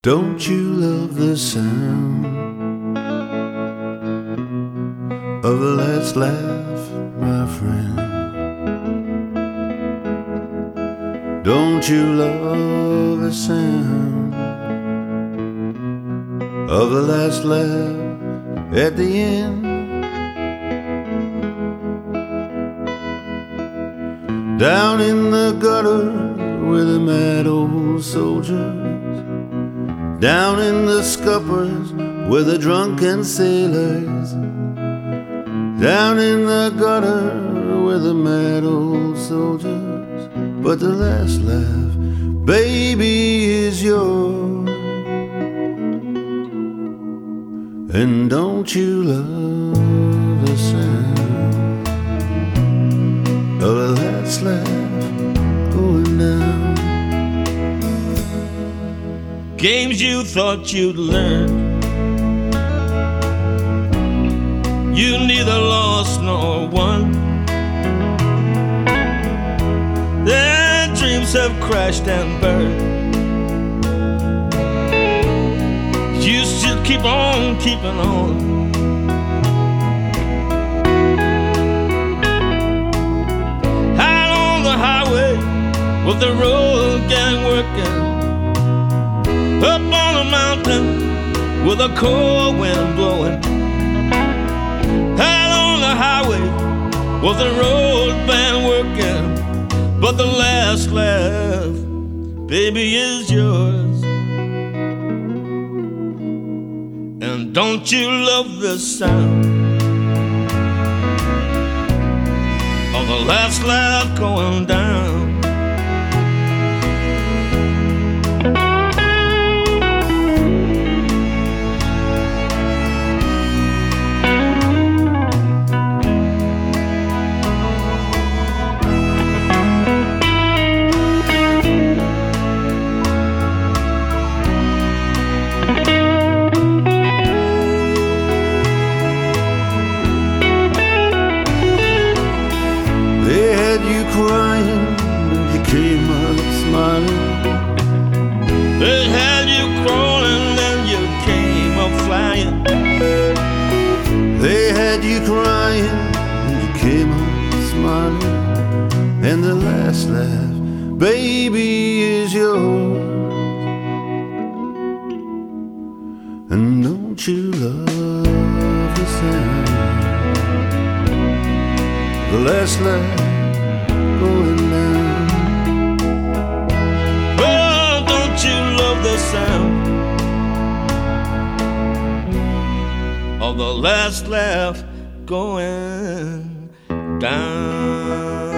Don't you love the sound of the last laugh, my friend? Don't you love the sound of the last laugh at the end? Down in the gutter with the mad old soldiers, down in the scuppers with the drunken sailors, down in the gutter with the mad old soldiers. But the last laugh, baby, is yours. And don't you love the sound of the last laugh going down? Games you thought you'd learn, you neither lost nor won. Their dreams have crashed and burned. You still keep on keeping on. Out on the highway with the road gang working, up on a mountain with a cold wind blowing. Out on the highway with the road band working, but the last laugh, baby, is yours. And don't you love the sound of the last laugh going down? Crying, and you came up smiling. They had you crawling, and you came up flying. They had you crying, and you came up smiling. And the last laugh, baby, is yours. And don't you love the sound, the last laugh going down? Oh, don't you love the sound of the last laugh going down?